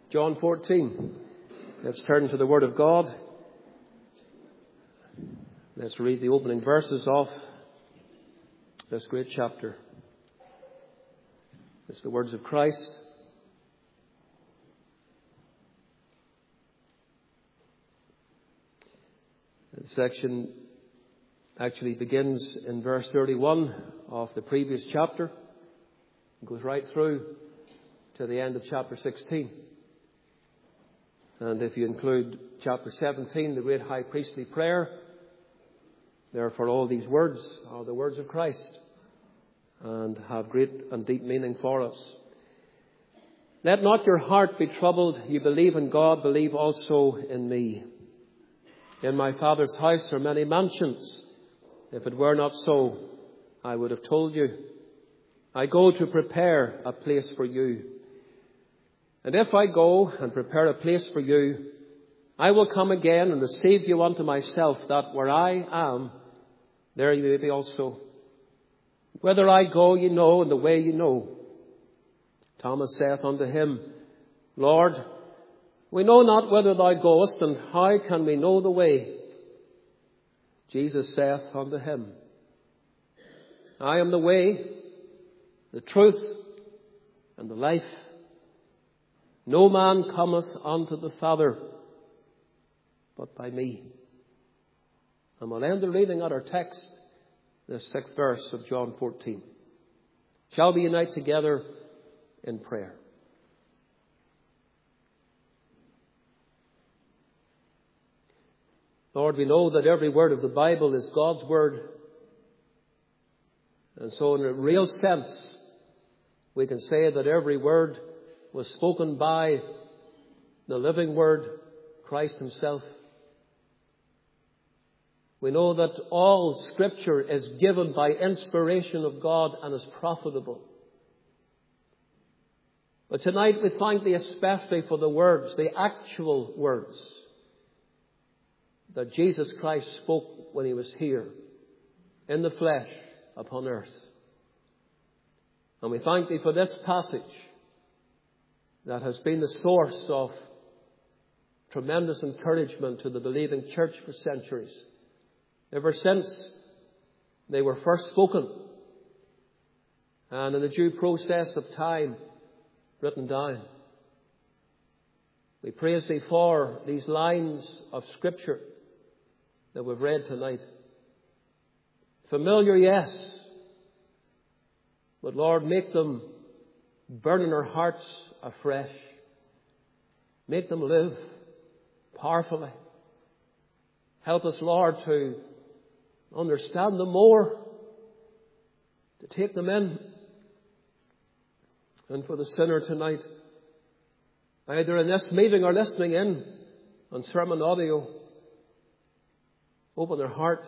John 14. Let's turn to the Word of God. Let's read the opening verses of this great chapter. It's the words of Christ. The section actually begins in verse 31 of the previous chapter. It goes right through to the end of chapter 16. And if you include chapter 17, the great high priestly prayer, therefore all these words are the words of Christ and have great and deep meaning for us. Let not your heart be troubled. You believe in God, believe also in me. In my Father's house are many mansions. If it were not so, I would have told you. I go to prepare a place for you. And if I go and prepare a place for you, I will come again and receive you unto myself, that where I am, there you may be also. Whither I go, you know, and the way you know. Thomas saith unto him, Lord, we know not whither thou goest, and how can we know the way? Jesus saith unto him, I am the way, the truth, and the life. No man cometh unto the Father but by me. And we'll end the reading at our text, the 6th verse of John 14. Shall we unite together in prayer? Lord, we know that every word of the Bible is God's word. And so in a real sense, we can say that every word was spoken by the living Word, Christ himself. We know that all Scripture is given by inspiration of God and is profitable. But tonight we thank Thee especially for the words, the actual words, that Jesus Christ spoke when He was here, in the flesh, upon earth. And we thank Thee for this passage that has been the source of tremendous encouragement to the believing church for centuries, ever since they were first spoken and in the due process of time written down. We praise Thee for these lines of Scripture that we've read tonight. Familiar, yes, but Lord, make them burn in our hearts afresh. Make them live powerfully. Help us, Lord, to understand them more, to take them in. And for the sinner tonight, either in this meeting or listening in on sermon audio, open their heart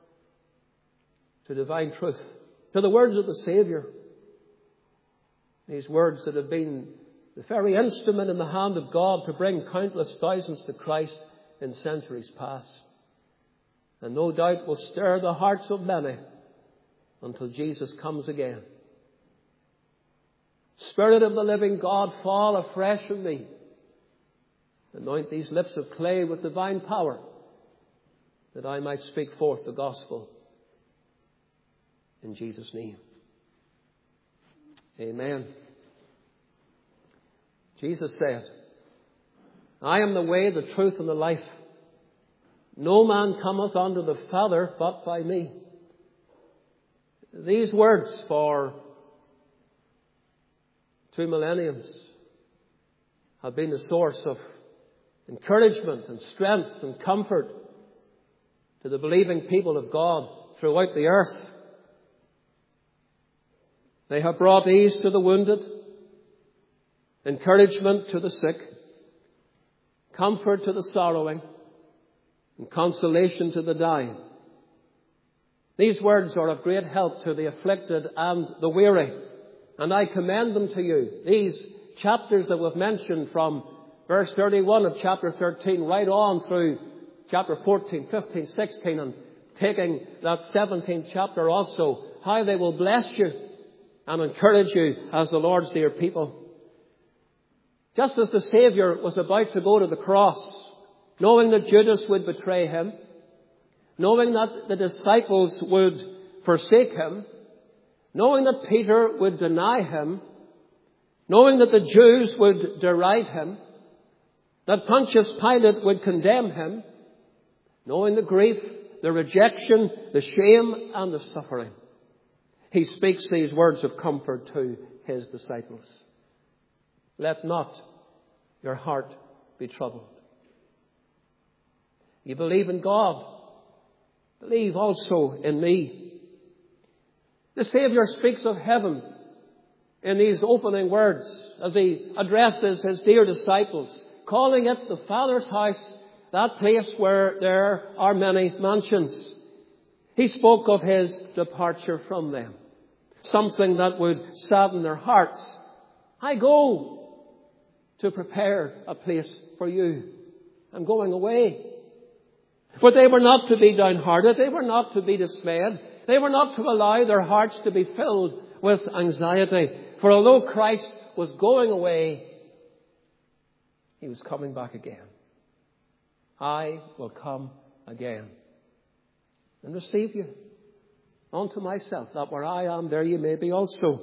to divine truth, to the words of the Saviour. These words that have been the very instrument in the hand of God to bring countless thousands to Christ in centuries past. And no doubt will stir the hearts of many until Jesus comes again. Spirit of the living God, fall afresh on me. Anoint these lips of clay with divine power, that I might speak forth the gospel. In Jesus' name. Amen. Jesus said, I am the way, the truth, and the life. No man cometh unto the Father but by me. These words for 2 millenniums have been the source of encouragement and strength and comfort to the believing people of God throughout the earth. They have brought ease to the wounded, encouragement to the sick, comfort to the sorrowing, and consolation to the dying. These words are of great help to the afflicted and the weary, and I commend them to you. These chapters that we've mentioned from verse 31 of chapter 13 right on through chapter 14, 15, 16, and taking that 17th chapter also, how they will bless you and encourage you as the Lord's dear people. Just as the Saviour was about to go to the cross, knowing that Judas would betray him, knowing that the disciples would forsake him, knowing that Peter would deny him, knowing that the Jews would deride him, that Pontius Pilate would condemn him, knowing the grief, the rejection, the shame and the suffering, he speaks these words of comfort to his disciples. Let not your heart be troubled. You believe in God, believe also in me. The Saviour speaks of heaven in these opening words as he addresses his dear disciples, calling it the Father's house, that place where there are many mansions. He spoke of his departure from them, something that would sadden their hearts. I go to prepare a place for you. I'm going away. But they were not to be downhearted. They were not to be dismayed. They were not to allow their hearts to be filled with anxiety. For although Christ was going away, he was coming back again. I will come again and receive you unto myself, that where I am, there you may be also.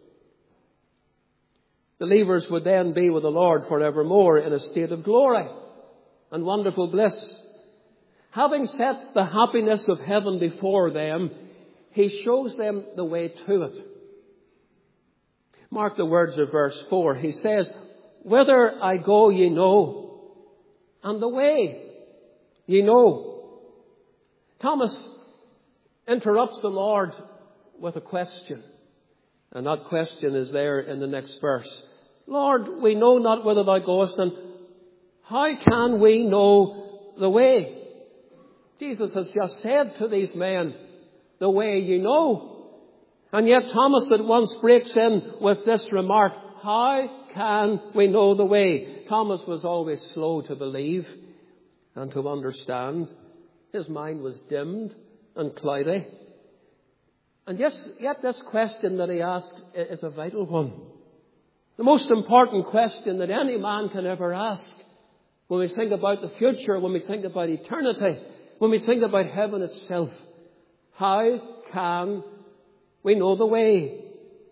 Believers would then be with the Lord forevermore in a state of glory and wonderful bliss. Having set the happiness of heaven before them, he shows them the way to it. Mark the words of verse 4. He says, whither I go ye know, and the way ye know. Thomas interrupts the Lord with a question. And that question is there in the next verse. Lord, we know not whither thou goest, and how can we know the way? Jesus has just said to these men, the way you know. And yet Thomas at once breaks in with this remark, how can we know the way? Thomas was always slow to believe and to understand. His mind was dimmed and cloudy. And yet this question that he asked is a vital one. The most important question that any man can ever ask when we think about the future, when we think about eternity, when we think about heaven itself. How can we know the way?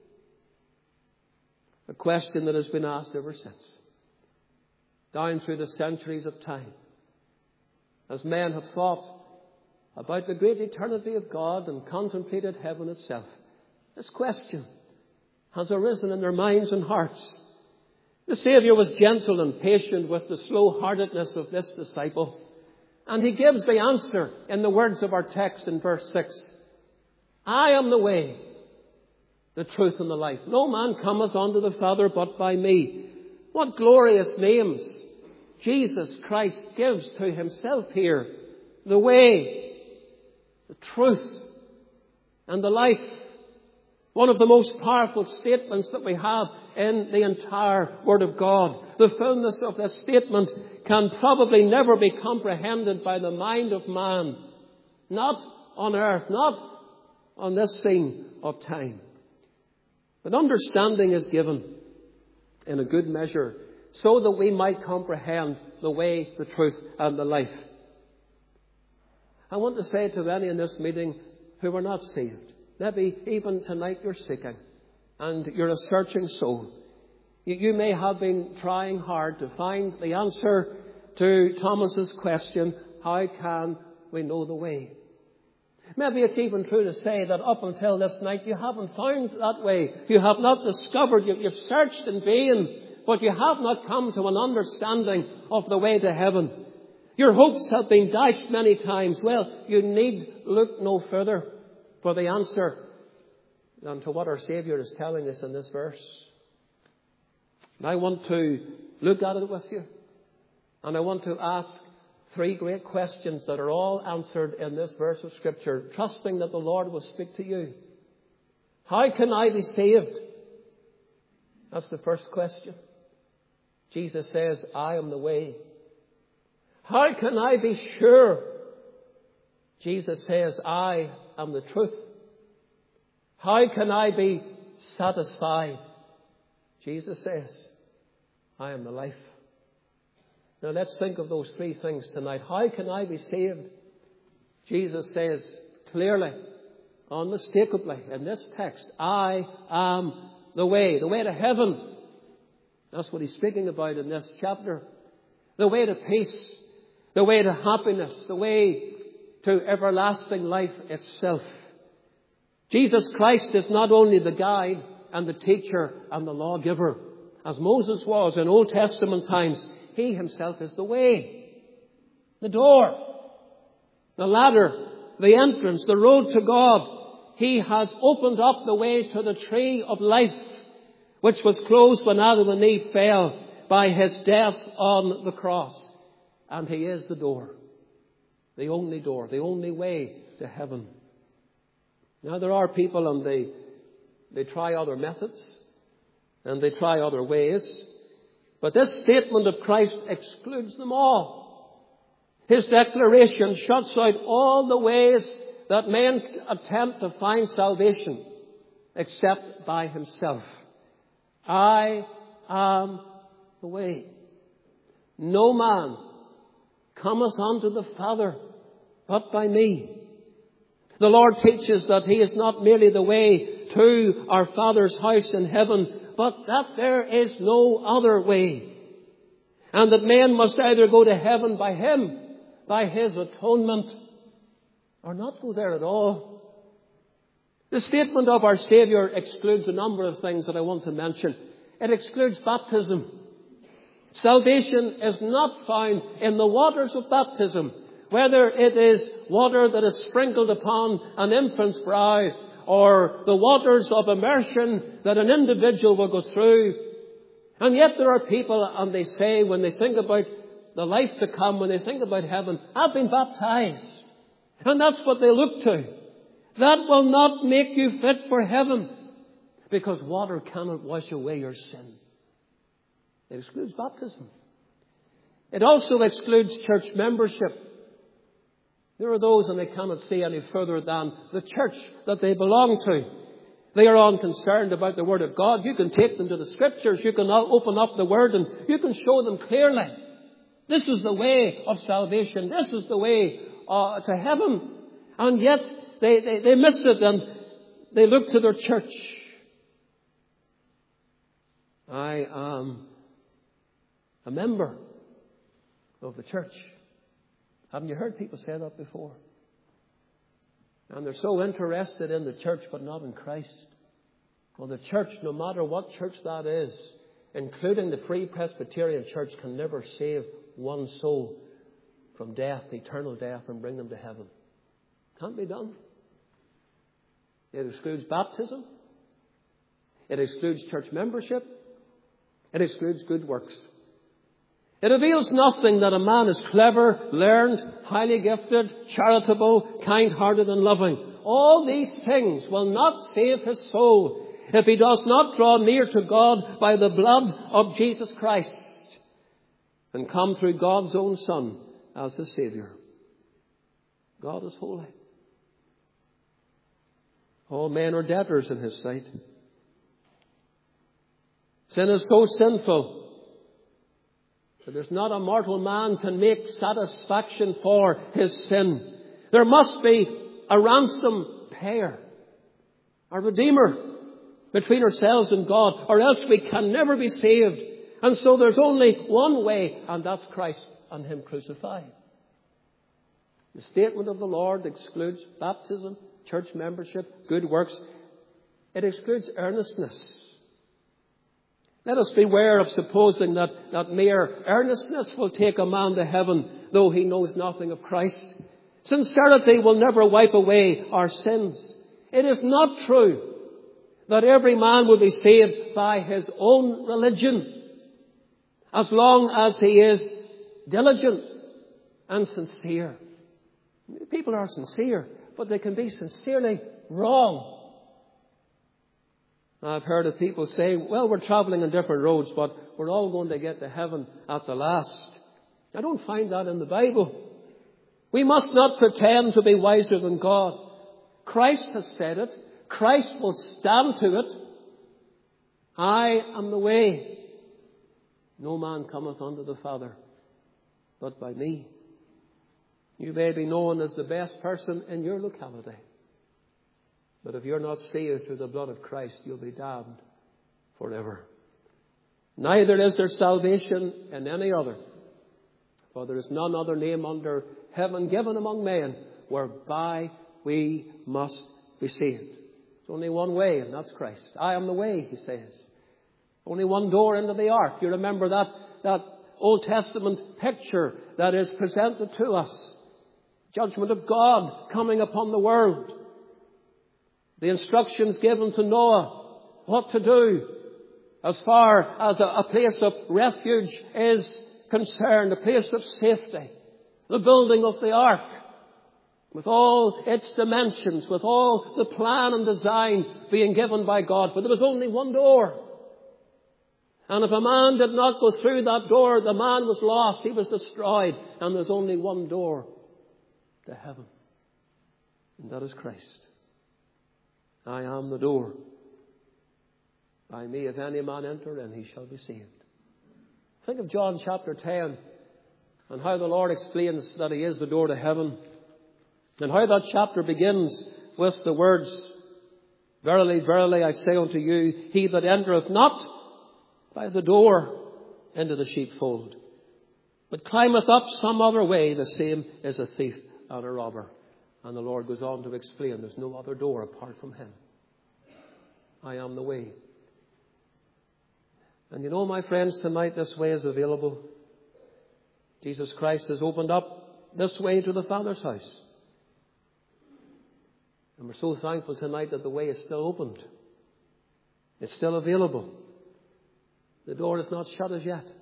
A question that has been asked ever since, down through the centuries of time, as men have thought about the great eternity of God and contemplated heaven itself. This question has arisen in their minds and hearts. The Saviour was gentle and patient with the slow-heartedness of this disciple. And he gives the answer in the words of our text in verse 6. I am the way, the truth and the life. No man cometh unto the Father but by me. What glorious names Jesus Christ gives to himself here. The way, the truth, and the life. One of the most powerful statements that we have in the entire Word of God. The fullness of this statement can probably never be comprehended by the mind of man. Not on earth, not on this scene of time. But understanding is given in a good measure so that we might comprehend the way, the truth, and the life. I want to say to any in this meeting who are not saved, maybe even tonight you're seeking and you're a searching soul. You may have been trying hard to find the answer to Thomas's question, how can we know the way? Maybe it's even true to say that up until this night you haven't found that way. You have not discovered, you've searched in vain, but you have not come to an understanding of the way to heaven. Your hopes have been dashed many times. Well, you need look no further for the answer than to what our Saviour is telling us in this verse. And I want to look at it with you. And I want to ask three great questions that are all answered in this verse of Scripture, trusting that the Lord will speak to you. How can I be saved? That's the first question. Jesus says, I am the way. How can I be sure? Jesus says, I am the truth. How can I be satisfied? Jesus says, I am the life. Now let's think of those three things tonight. How can I be saved? Jesus says clearly, unmistakably in this text, I am the way to heaven. That's what he's speaking about in this chapter. The way to peace, the way to happiness, the way to everlasting life itself. Jesus Christ is not only the guide and the teacher and the lawgiver, as Moses was in Old Testament times. He himself is the way, the door, the ladder, the entrance, the road to God. He has opened up the way to the tree of life, which was closed when Adam and Eve fell by his death on the cross. And he is the door, the only way to heaven. Now there are people and they try other methods and they try other ways. But this statement of Christ excludes them all. His declaration shuts out all the ways that men attempt to find salvation except by himself. I am the way. No man cometh unto the Father but by me. The Lord teaches that he is not merely the way to our Father's house in heaven, but that there is no other way. And that men must either go to heaven by him, by his atonement, or not go there at all. The statement of our Saviour excludes a number of things that I want to mention. It excludes baptism. Salvation is not found in the waters of baptism, whether it is water that is sprinkled upon an infant's brow or the waters of immersion that an individual will go through. And yet there are people, and they say, when they think about the life to come, when they think about heaven, I've been baptized. And that's what they look to. That will not make you fit for heaven, because water cannot wash away your sin. It excludes baptism. It also excludes church membership. There are those, and they cannot see any further than the church that they belong to. They are unconcerned about the Word of God. You can take them to the Scriptures. You can open up the Word and you can show them clearly. This is the way of salvation. This is the way to heaven. And yet they miss it and they look to their church. I am a member of the church. Haven't you heard people say that before? And they're so interested in the church but not in Christ. Well, the church, no matter what church that is, including the Free Presbyterian Church, can never save one soul from death, eternal death, and bring them to heaven. Can't be done. It excludes baptism. It excludes church membership. It excludes good works. It reveals nothing that a man is clever, learned, highly gifted, charitable, kind-hearted and loving. All these things will not save his soul if he does not draw near to God by the blood of Jesus Christ and come through God's own Son as the Saviour. God is holy. All men are debtors in his sight. Sin is so sinful that there's not a mortal man can make satisfaction for his sin. There must be a ransom payer, a redeemer between ourselves and God, or else we can never be saved. And so there's only one way, and that's Christ and him crucified. The statement of the Lord excludes baptism, church membership, good works. It excludes earnestness. Let us beware of supposing that mere earnestness will take a man to heaven, though he knows nothing of Christ. Sincerity will never wipe away our sins. It is not true that every man will be saved by his own religion, as long as he is diligent and sincere. People are sincere, but they can be sincerely wrong. I've heard of people say, well, we're traveling on different roads, but we're all going to get to heaven at the last. I don't find that in the Bible. We must not pretend to be wiser than God. Christ has said it. Christ will stand to it. I am the way. No man cometh unto the Father but by me. You may be known as the best person in your locality, but if you're not saved through the blood of Christ, you'll be damned forever. Neither is there salvation in any other, for there is none other name under heaven given among men whereby we must be saved. There's only one way, and that's Christ. I am the way, he says. Only one door into the ark. You remember that Old Testament picture that is presented to us. Judgment of God coming upon the world. The instructions given to Noah what to do as far as a place of refuge is concerned, a place of safety. The building of the ark, with all its dimensions, with all the plan and design being given by God. But there was only one door. And if a man did not go through that door, the man was lost. He was destroyed. And there's only one door to heaven. And that is Christ. I am the door. By me, if any man enter in, he shall be saved. Think of John chapter 10 and how the Lord explains that he is the door to heaven. And how that chapter begins with the words, Verily, verily, I say unto you, he that entereth not by the door into the sheepfold, but climbeth up some other way, the same is a thief and a robber. And the Lord goes on to explain there's no other door apart from him. I am the way. And you know, my friends, tonight this way is available. Jesus Christ has opened up this way to the Father's house. And we're so thankful tonight that the way is still opened. It's still available. The door is not shut as yet.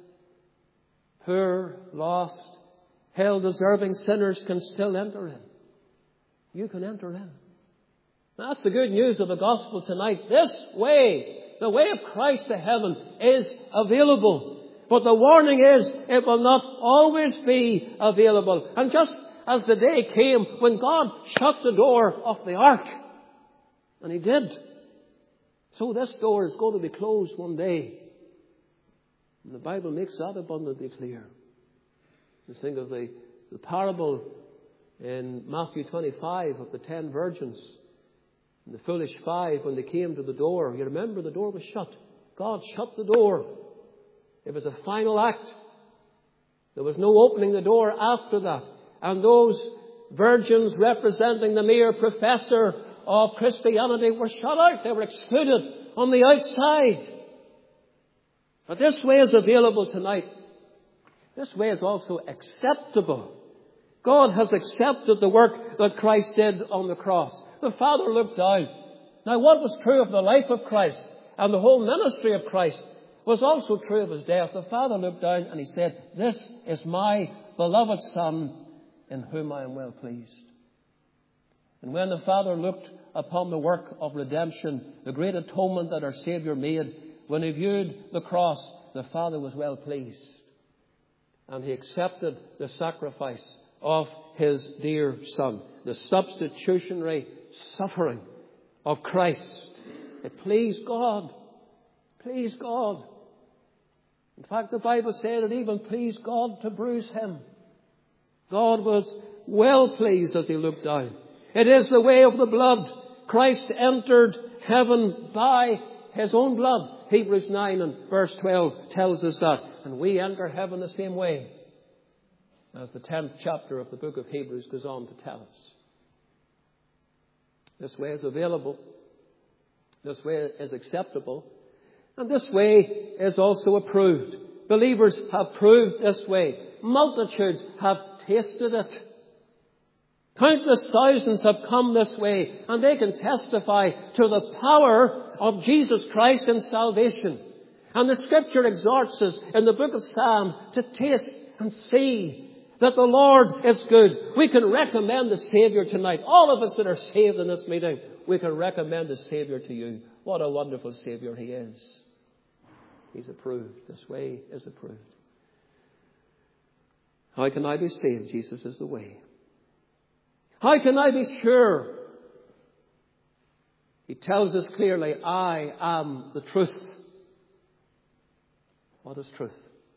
Poor, lost, hell-deserving sinners can still enter in. You can enter in. That's the good news of the gospel tonight. This way, the way of Christ to heaven, is available. But the warning is, it will not always be available. And just as the day came when God shut the door of the ark, and he did, so this door is going to be closed one day. And the Bible makes that abundantly clear. You think of the parable in Matthew 25 of the 10 virgins. And the foolish 5, when they came to the door, you remember the door was shut. God shut the door. It was a final act. There was no opening the door after that. And those virgins representing the mere professor of Christianity were shut out. They were excluded on the outside. But this way is available tonight. This way is also acceptable. God has accepted the work that Christ did on the cross. The Father looked down. Now, what was true of the life of Christ and the whole ministry of Christ was also true of his death. The Father looked down and he said, This is my beloved Son in whom I am well pleased. And when the Father looked upon the work of redemption, the great atonement that our Saviour made, when he viewed the cross, the Father was well pleased. And he accepted the sacrifice of his dear Son, the substitutionary suffering of Christ. It pleased God. Pleased God. In fact, the Bible said it even pleased God to bruise him. God was well pleased as he looked down. It is the way of the blood. Christ entered heaven by his own blood. Hebrews 9 and verse 12 tells us that. And we enter heaven the same way, as the 10th chapter of the book of Hebrews goes on to tell us. This way is available. This way is acceptable. And this way is also approved. Believers have proved this way. Multitudes have tasted it. Countless thousands have come this way, and they can testify to the power of Jesus Christ in salvation. And the Scripture exhorts us in the book of Psalms to taste and see that the Lord is good. We can recommend the Savior tonight. All of us that are saved in this meeting, we can recommend the Savior to you. What a wonderful Savior he is. He's approved. This way is approved. How can I be saved? Jesus is the way. How can I be sure? He tells us clearly, I am the truth. What is truth?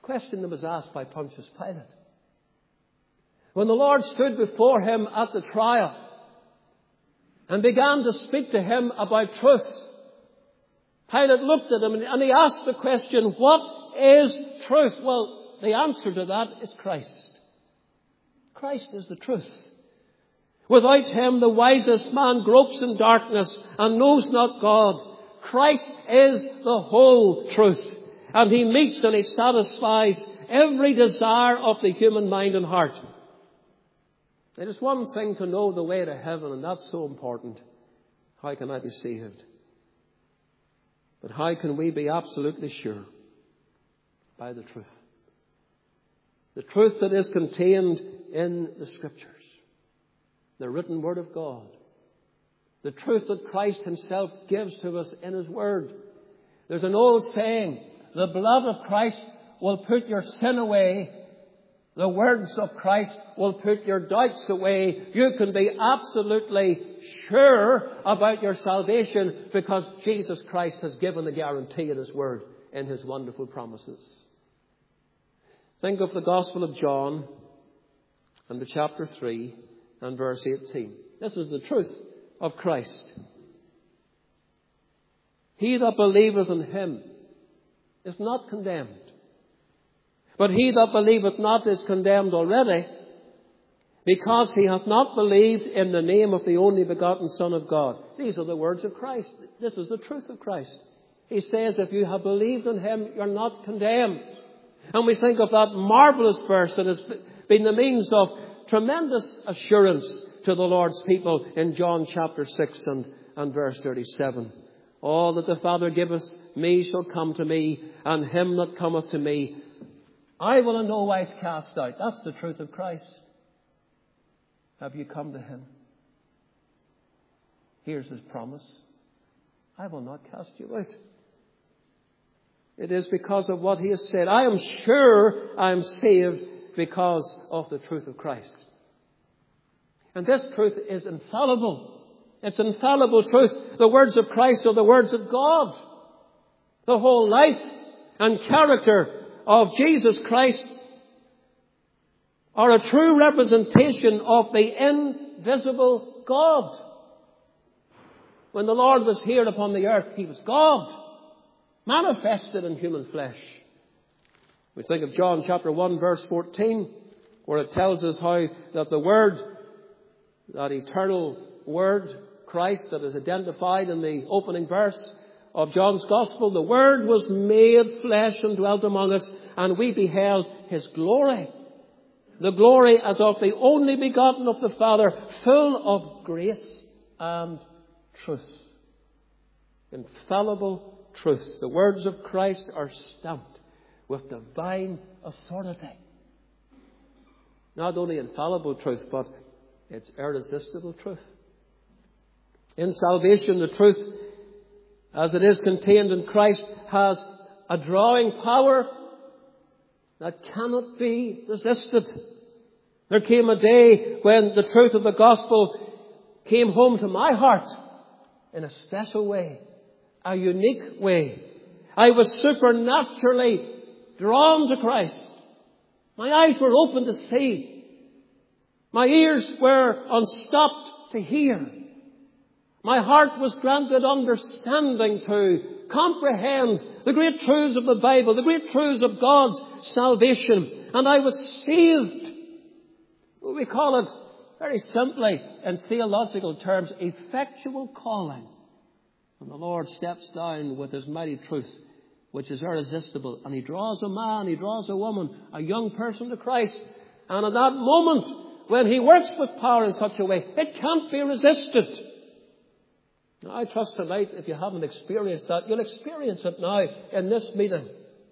question that was asked by Pontius Pilate. When the Lord stood before him at the trial and began to speak to him about truth, Pilate looked at him and he asked the question, what is truth? Well, the answer to that is Christ. Christ is the truth. Without him, the wisest man gropes in darkness and knows not God. Christ is the whole truth. And he meets and he satisfies every desire of the human mind and heart. It is one thing to know the way to heaven, and that's so important. How can I be saved? But how can we be absolutely sure? By the truth. The truth that is contained in the Scriptures. The written Word of God. The truth that Christ himself gives to us in his Word. There's an old saying, the blood of Christ will put your sin away. The words of Christ will put your doubts away. You can be absolutely sure about your salvation because Jesus Christ has given the guarantee in his Word in his wonderful promises. Think of the Gospel of John and the chapter 3 and verse 18. This is the truth of Christ. He that believeth in him is not condemned. But he that believeth not is condemned already, because he hath not believed in the name of the only begotten Son of God. These are the words of Christ. This is the truth of Christ. He says, if you have believed in him, you're not condemned. And we think of that marvellous verse that has been the means of tremendous assurance to the Lord's people in John chapter 6 and verse 37. All that the Father giveth me shall come to me, and him that cometh to me I will in no wise cast out. That's the truth of Christ. Have you come to him? Here's his promise. I will not cast you out. It is because of what he has said. I am sure I am saved because of the truth of Christ. And this truth is infallible. It's infallible truth. The words of Christ are the words of God. The whole life and character of Jesus Christ are a true representation of the invisible God. When the Lord was here upon the earth, he was God, manifested in human flesh. We think of John chapter 1 verse 14, where it tells us how that the Word, that eternal Word, Christ, that is identified in the opening verse of John's Gospel, the Word was made flesh and dwelt among us, and we beheld his glory. The glory as of the only begotten of the Father, full of grace and truth. Infallible truth. The words of Christ are stamped with divine authority. Not only infallible truth, but it's irresistible truth. In salvation, the truth, as it is contained in Christ, has a drawing power that cannot be resisted. There came a day when the truth of the gospel came home to my heart in a special way, a unique way. I was supernaturally drawn to Christ. My eyes were open to see. My ears were unstopped to hear. My heart was granted understanding to comprehend the great truths of the Bible, the great truths of God's salvation. And I was saved. We call it very simply in theological terms, effectual calling. And the Lord steps down with his mighty truth, which is irresistible. And he draws a man, he draws a woman, a young person to Christ. And at that moment, when he works with power in such a way, it can't be resisted. Now, I trust tonight, if you haven't experienced that, you'll experience it now in this meeting.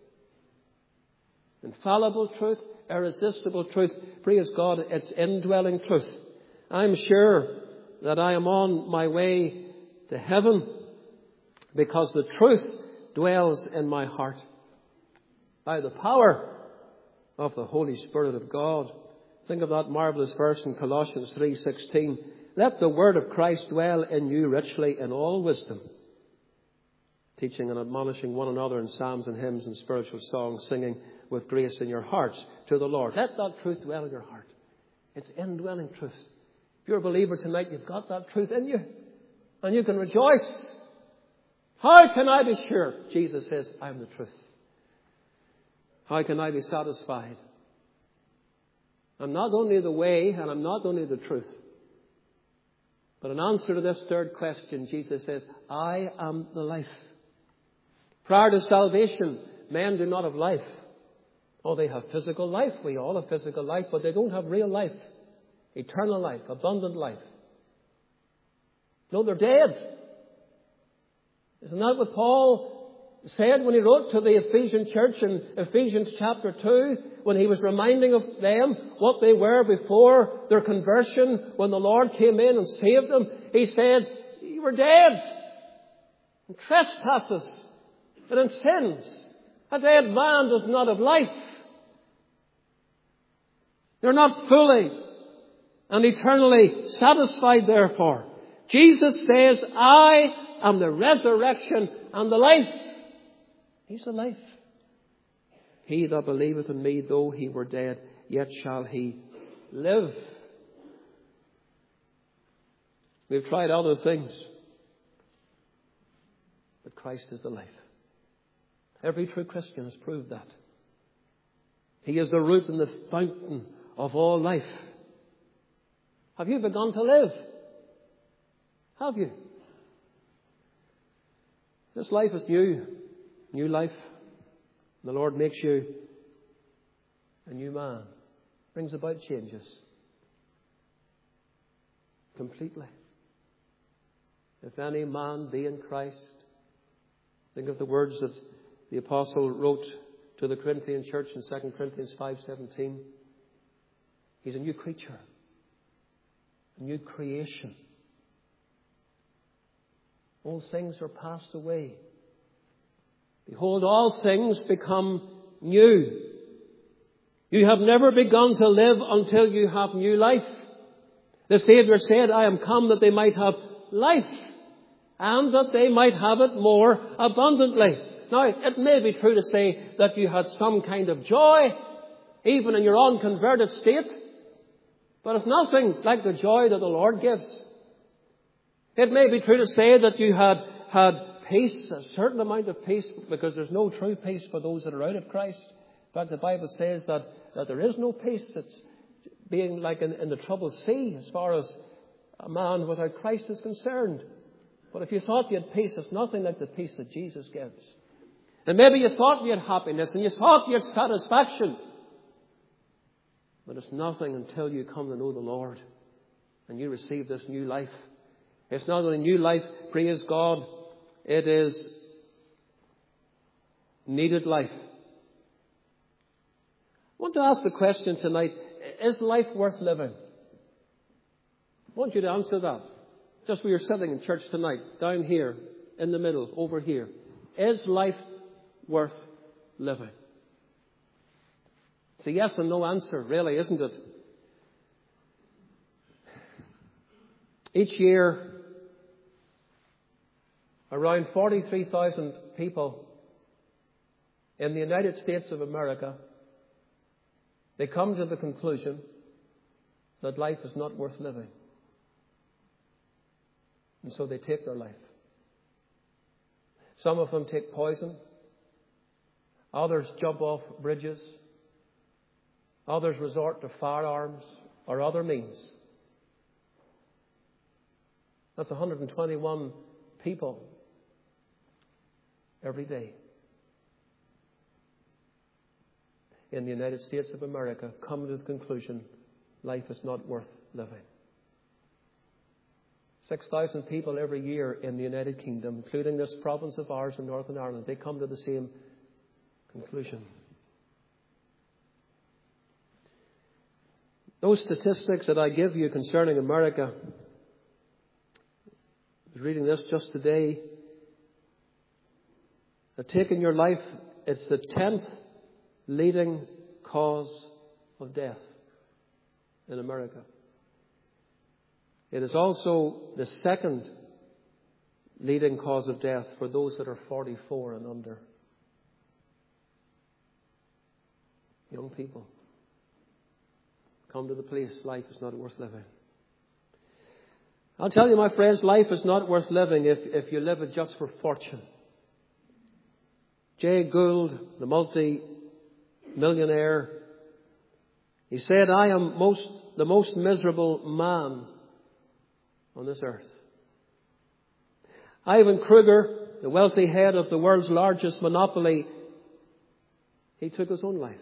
Infallible truth, irresistible truth. Praise God, it's indwelling truth. I'm sure that I am on my way to heaven because the truth dwells in my heart by the power of the Holy Spirit of God. Think of that marvelous verse in Colossians 3:16. Let the word of Christ dwell in you richly in all wisdom, teaching and admonishing one another in psalms and hymns and spiritual songs, singing with grace in your hearts to the Lord. Let that truth dwell in your heart. It's indwelling truth. If you're a believer tonight, you've got that truth in you. And you can rejoice. How can I be sure? Jesus says, I'm the truth. How can I be satisfied? I'm not only the way and I'm not only the truth. But in answer to this third question, Jesus says, I am the life. Prior to salvation, men do not have life. Oh, they have physical life. We all have physical life, but they don't have real life. Eternal life, abundant life. No, they're dead. Isn't that what Paul said when he wrote to the Ephesian church in Ephesians chapter 2, when he was reminding of them what they were before their conversion, when the Lord came in and saved them? He said, you were dead in trespasses and in sins. A dead man does not have life. They're not fully and eternally satisfied, therefore. Jesus says, I am the resurrection and the life. He's the life. He that believeth in me, though he were dead, yet shall he live. We've tried other things, but Christ is the life. Every true Christian has proved that. He is the root and the fountain of all life. Have you begun to live? Have you? This life is new. New life. The Lord makes you a new man. Brings about changes. Completely. If any man be in Christ, think of the words that the apostle wrote to the Corinthian church in 2 Corinthians 5:17. He's a new creature. A new creation. All things are passed away. Behold, all things become new. You have never begun to live until you have new life. The Savior said, I am come that they might have life, and that they might have it more abundantly. Now, it may be true to say that you had some kind of joy, even in your unconverted state, but it's nothing like the joy that the Lord gives. It may be true to say that you had peace, a certain amount of peace, because there's no true peace for those that are out of Christ. In fact, the Bible says that there is no peace. It's being like in the troubled sea as far as a man without Christ is concerned. But if you thought you had peace, it's nothing like the peace that Jesus gives. And maybe you thought you had happiness and you thought you had satisfaction. But it's nothing until you come to know the Lord and you receive this new life. It's not only new life, praise God, it is needed life. I want to ask the question tonight, is life worth living? I want you to answer that. Just where you're sitting in church tonight, down here, in the middle, over here. Is life worth living? It's a yes and no answer, really, isn't it? Each year, around 43,000 people in the United States of America, they come to the conclusion that life is not worth living. And so they take their life. Some of them take poison. Others jump off bridges. Others resort to firearms or other means. That's 121 people every day in the United States of America come to the conclusion life is not worth living. 6,000 people every year in the United Kingdom, including this province of ours in Northern Ireland, they come to the same conclusion. Those statistics that I give you concerning America, I was reading this just today, that taking your life, it's the 10th leading cause of death in America. It is also the second leading cause of death for those that are 44 and under. Young people, come to the place life is not worth living. I'll tell you, my friends, life is not worth living if you live it just for fortune. Jay Gould, the multi-millionaire, he said, I am the most miserable man on this earth. Ivan Kruger, the wealthy head of the world's largest monopoly, he took his own life.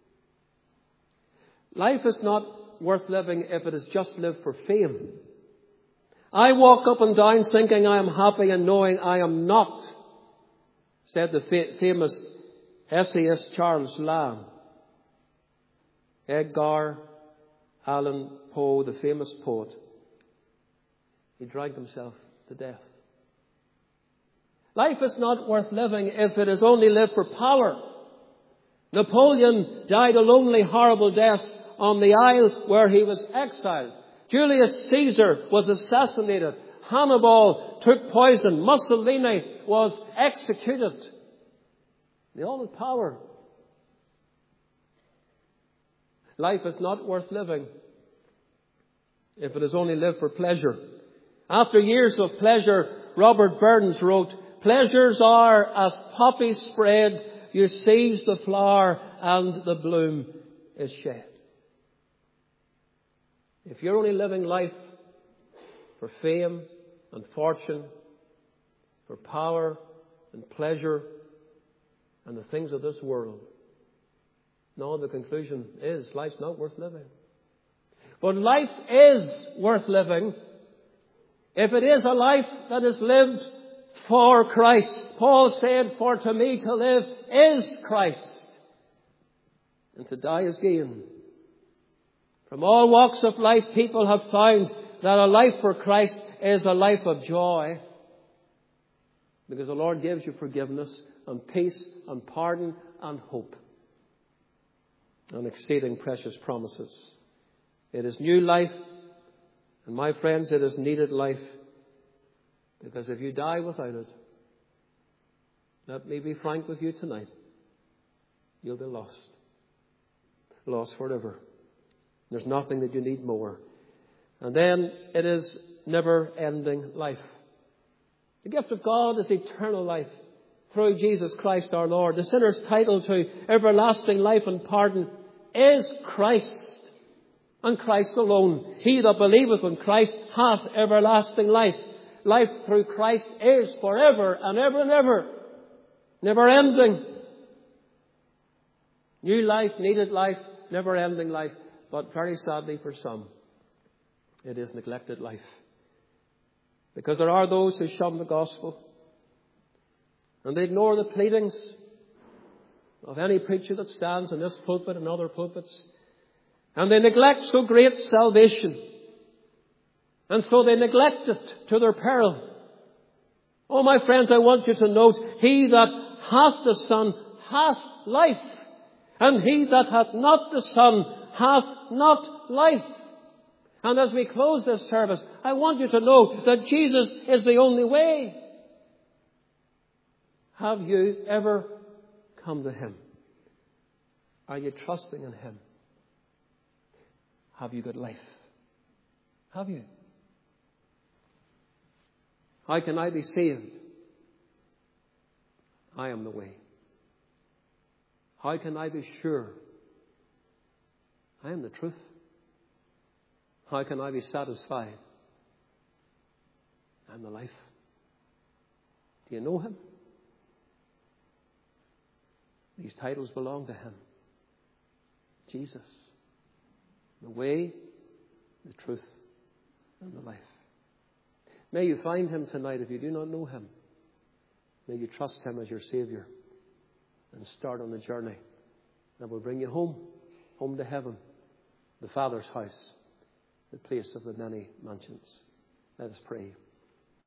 Life is not worth living if it is just lived for fame. I walk up and down thinking I am happy and knowing I am not, said the famous essayist Charles Lamb. Edgar Allan Poe, the famous poet, he dragged himself to death. Life is not worth living if it is only lived for power. Napoleon died a lonely, horrible death on the isle where he was exiled. Julius Caesar was assassinated. Hannibal took poison. Mussolini was executed. They all had power. Life is not worth living if it is only lived for pleasure. After years of pleasure, Robert Burns wrote, pleasures are as poppies spread, you seize the flower and the bloom is shed. If you're only living life for fame and fortune, for power and pleasure and the things of this world, no, the conclusion is life's not worth living. But life is worth living if it is a life that is lived for Christ. Paul said, for to me to live is Christ, and to die is gain. From all walks of life, people have found that a life for Christ is a life of joy, because the Lord gives you forgiveness and peace and pardon and hope and exceeding precious promises. It is new life, and my friends, it is needed life, because if you die without it, let me be frank with you tonight, you'll be lost. Lost forever. There's nothing that you need more. And then it is never-ending life. The gift of God is eternal life through Jesus Christ our Lord. The sinner's title to everlasting life and pardon is Christ, and Christ alone. He that believeth in Christ hath everlasting life. Life through Christ is forever and ever and ever. Never-ending. New life, needed life, never-ending life. But very sadly for some, it is neglected life. Because there are those who shun the gospel, and they ignore the pleadings of any preacher that stands in this pulpit and other pulpits. And they neglect so great salvation. And so they neglect it to their peril. Oh, my friends, I want you to note, he that hath the Son hath life, and he that hath not the Son hath not life. And as we close this service, I want you to know that Jesus is the only way. Have you ever come to Him? Are you trusting in Him? Have you got life? Have you? How can I be saved? I am the way. How can I be sure? I am the truth. How can I be satisfied? I'm the life. Do you know Him? These titles belong to Him. Jesus. The way, the truth, and the life. May you find Him tonight if you do not know Him. May you trust Him as your Savior and start on the journey that will bring you home, home to heaven, the Father's house, the place of the many mansions. Let us pray.